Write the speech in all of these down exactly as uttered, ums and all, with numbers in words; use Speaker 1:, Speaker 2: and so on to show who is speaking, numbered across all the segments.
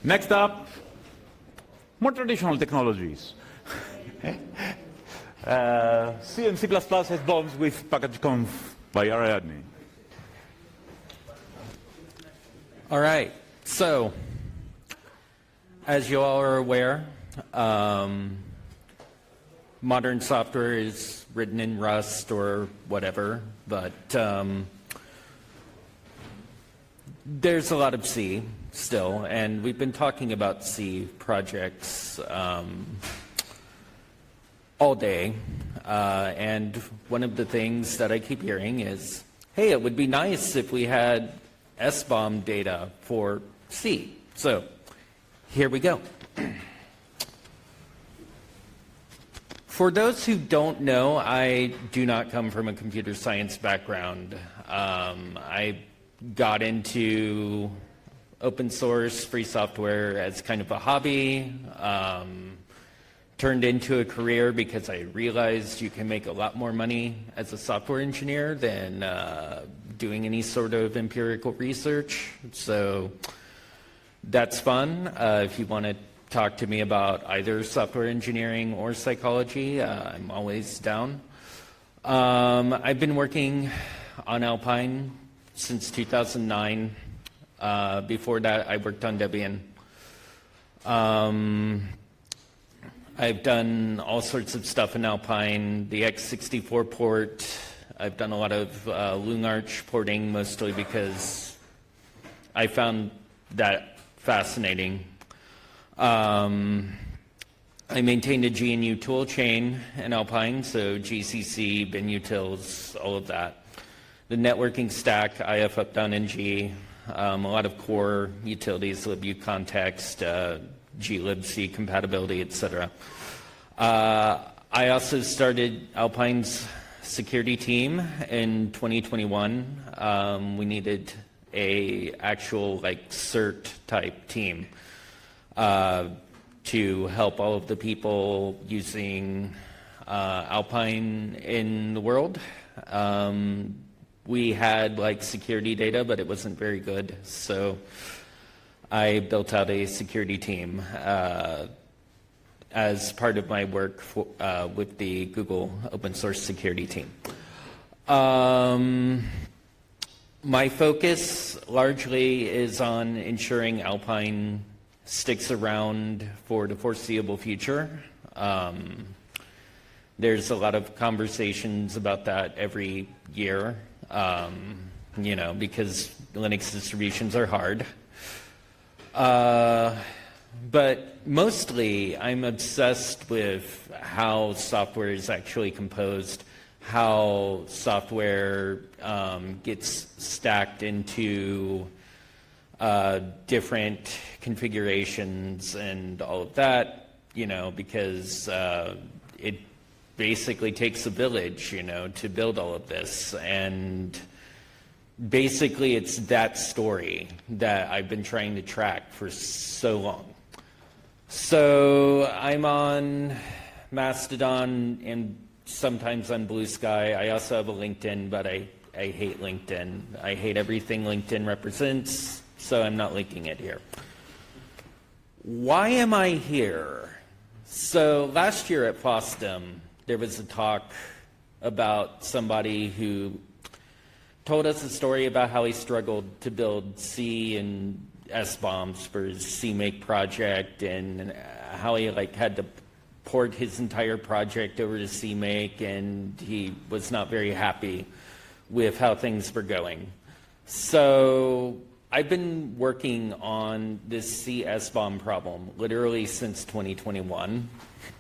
Speaker 1: Next up, more traditional technologies. uh, C and C++ S bombs with PackageConf by Ariadne.
Speaker 2: All right, so as you all are aware, um, modern software is written in Rust or whatever, but um, there's a lot of C still, and we've been talking about C projects um, all day, uh, and one of the things that I keep hearing is, hey, it would be nice if we had S bomb data for C. So here we go. For those who don't know, I do not come from a computer science background. Um, I got into open source free software as kind of a hobby, um, turned into a career because I realized you can make a lot more money as a software engineer than uh, doing any sort of empirical research. So that's fun. Uh, if you want to talk to me about either software engineering or psychology, uh, I'm always down. Um, I've been working on Alpine since two thousand nine. Uh, before that, I worked on Debian. Um, I've done all sorts of stuff in Alpine, the x sixty-four port. I've done a lot of uh, LunarCh porting, mostly because I found that fascinating. Um, I maintained a G N U tool chain in Alpine, so G C C, bin utils, all of that. The networking stack, I F up down in G, um, a lot of core utilities, libucontext, uh, glibc compatibility, et cetera. Uh, I also started Alpine's security team in twenty twenty-one. Um, we needed a actual like cert type team uh, to help all of the people using uh, Alpine in the world. Um, we had like security data, but it wasn't very good, so I built out a security team uh, as part of my work for, uh, with the Google open source security team. Um, my focus largely is on ensuring Alpine sticks around for the foreseeable future. Um, there's a lot of conversations about that every year, um, you know, because Linux distributions are hard. Uh, but mostly I'm obsessed with how software is actually composed, how software um, gets stacked into uh, different configurations and all of that, you know, because uh, it basically takes a village, you know, to build all of this. And basically, it's that story that I've been trying to track for so long. So I'm on Mastodon and sometimes on Blue Sky. I also have a LinkedIn, but I, I hate LinkedIn. I hate everything LinkedIn represents, so I'm not linking it here. Why am I here? So last year at FOSDEM, there was a talk about somebody who told us a story about how he struggled to build C and S bombs for his C make project, and how he like had to port his entire project over to C make, and he was not very happy with how things were going. So I've been working on this C S bomb problem literally since twenty twenty-one.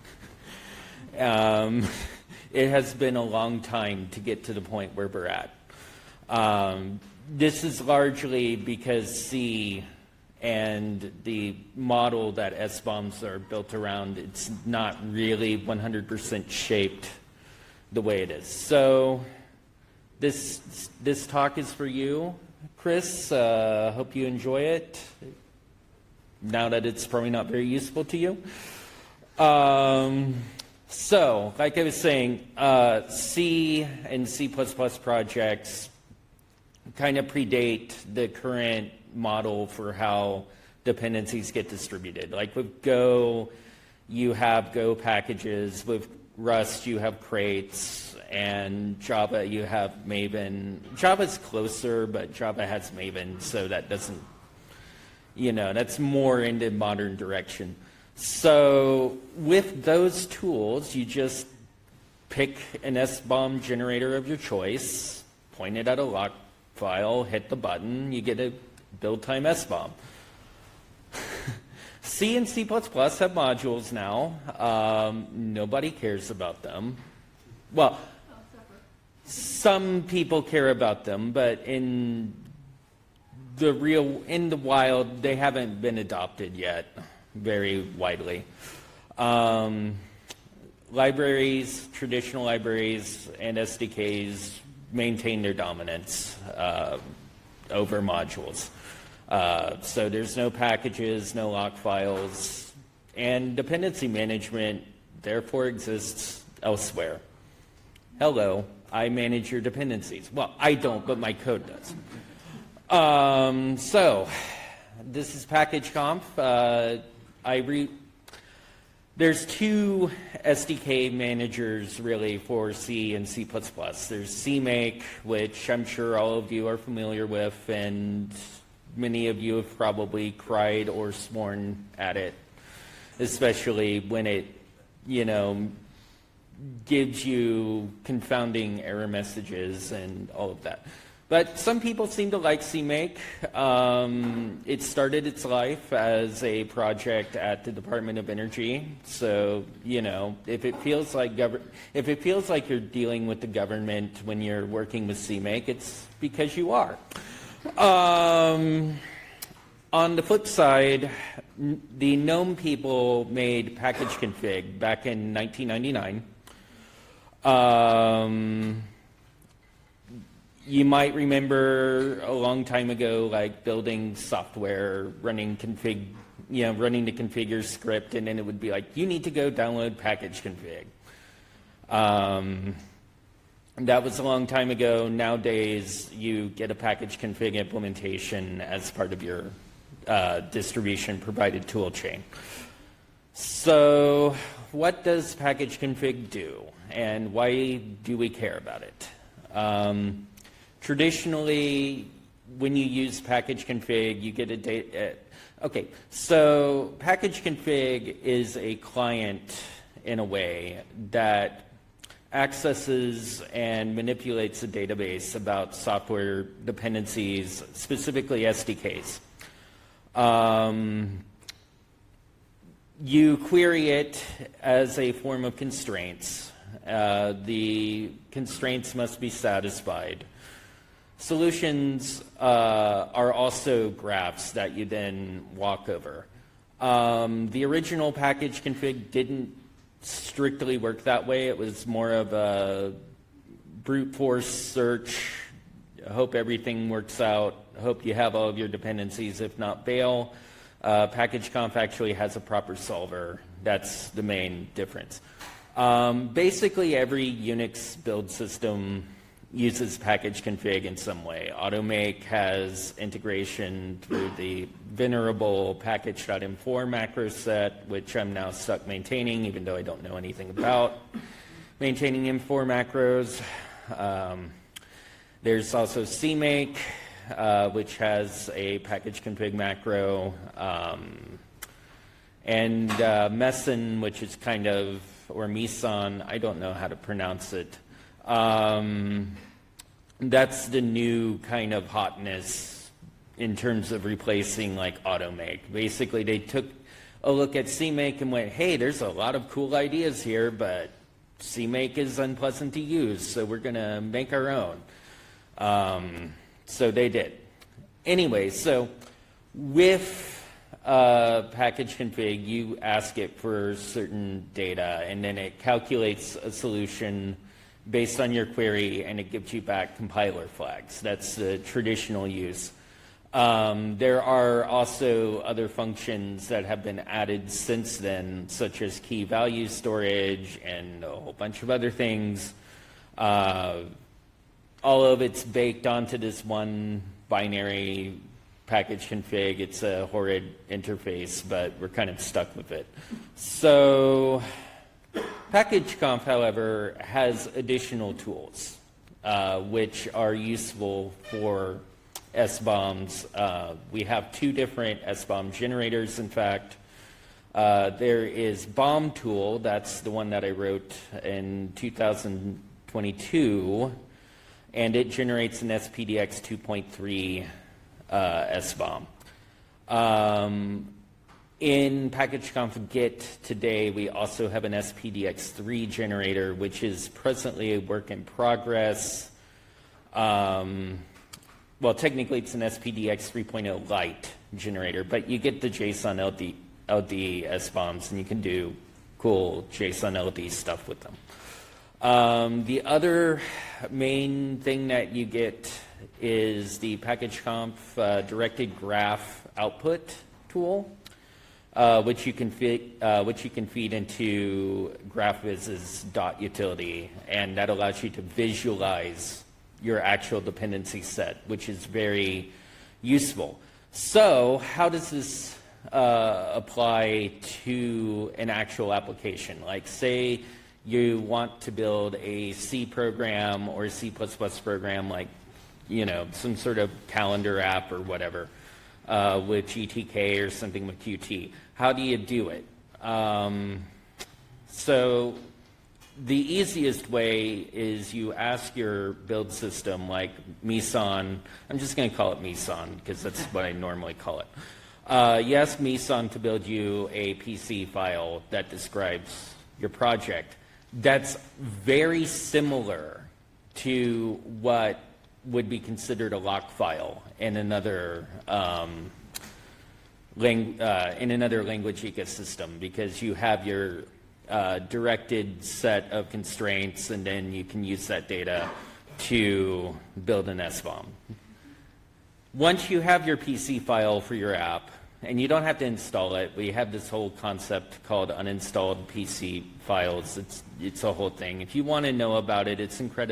Speaker 2: um, it has been a long time to get to the point where we're at. Um, this is largely because C and the model that S bombs are built around, it's not really one hundred percent shaped the way it is. So this, this talk is for you, Chris. Uh, hope you enjoy it, now that it's probably not very useful to you. Um, so, like I was saying, uh, C and C plus plus projects kind of predate the current model for how dependencies get distributed. Like with Go, you have Go packages. With Rust, you have crates. And Java, you have Maven. Java's closer, but Java has Maven, so that doesn't, you know, that's more into modern direction. So with those tools, you just pick an S BOM generator of your choice, point it at a lock file, hit the button, you get a build time S BOM. C and C plus plus have modules now. Um, nobody cares about them. Well, some people care about them, but in the real, in the wild, they haven't been adopted yet very widely. Um, libraries, traditional libraries, and S D Ks maintain their dominance uh, over modules. Uh, so there's no packages, no lock files, and dependency management therefore exists elsewhere. Hello, I manage your dependencies. Well, I don't, but my code does. Um, so, this is PackageConf. Uh, I re There's two S D K managers really for C and C plus plus. There's CMake, which I'm sure all of you are familiar with, and many of you have probably cried or sworn at it, especially when it, you know, gives you confounding error messages and all of that. But some people seem to like CMake. Um, it started its life as a project at the Department of Energy. So, you know, if it feels like gov- if it feels like you're dealing with the government when you're working with CMake, it's because you are. Um, on the flip side, n- the GNOME people made package config back in nineteen ninety-nine. Um, you might remember a long time ago, like building software, running config, you know, running the configure script, and then it would be like, you need to go download package config. Um, that was a long time ago. Nowadays, you get a package config implementation as part of your uh, distribution provided tool chain. So, what does package config do, and why do we care about it? Um, traditionally, when you use package config, you get a data. Uh, okay, so package config is a client in a way that accesses and manipulates a database about software dependencies, specifically S D Ks. Um, you query it as a form of constraints. Uh, the constraints must be satisfied. Solutions uh, are also graphs that you then walk over. Um, the original package config didn't strictly work that way. It was more of a brute force search. I hope everything works out. I hope you have all of your dependencies. If not, bail. Uh, PackageConf actually has a proper solver. That's the main difference. Um, basically, every Unix build system uses package config in some way. Automake has integration through the venerable package dot m four macro set, which I'm now stuck maintaining, even though I don't know anything about maintaining M four macros. Um, there's also CMake, uh, which has a package config macro, um, and uh, Meson, which is kind of, or Meson, I don't know how to pronounce it. Um, that's the new kind of hotness in terms of replacing like Automake. Basically, they took a look at CMake and went, hey, there's a lot of cool ideas here, but CMake is unpleasant to use, so we're going to make our own. Um, so they did. Anyway, so with uh, package config, you ask it for certain data, and then it calculates a solution based on your query, and it gives you back compiler flags. That's the traditional use. Um, there are also other functions that have been added since then, such as key value storage and a whole bunch of other things. Uh, all of it's baked onto this one binary package config. It's a horrid interface, but we're kind of stuck with it. So PackageConf, however, has additional tools uh, which are useful for S bombs. Uh, we have two different S bomb generators, in fact. Uh, there is Bomb Tool, that's the one that I wrote in two thousand twenty-two, and it generates an S P D X two point three uh, S bomb. Um, in PackageConf Git today, we also have an S P D X three generator, which is presently a work in progress. Um, well, technically it's an S P D X three point oh Lite generator, but you get the JSON L D, L D S bombs, and you can do cool JSON L D stuff with them. Um, the other main thing that you get is the PackageConf uh, directed graph output tool, uh, which you can feed, uh, which you can feed into GraphViz's dot utility, and that allows you to visualize your actual dependency set, which is very useful. So, how does this uh, apply to an actual application? Like, say you want to build a C program or a C plus plus program, like, you know, some sort of calendar app or whatever, uh, with G T K or something with Qt. How do you do it? Um, so the easiest way is you ask your build system, like Meson. I'm just going to call it Meson because that's what I normally call it. Uh, you ask Meson to build you a P C file that describes your project. That's very similar to what would be considered a lock file in another um, lang uh, in another language ecosystem, because you have your uh, directed set of constraints, and then you can use that data to build an S bomb. Once you have your P C file for your app, and you don't have to install it, we have this whole concept called uninstalled P C files. It's, it's a whole thing. If you want to know about it, it's incredible.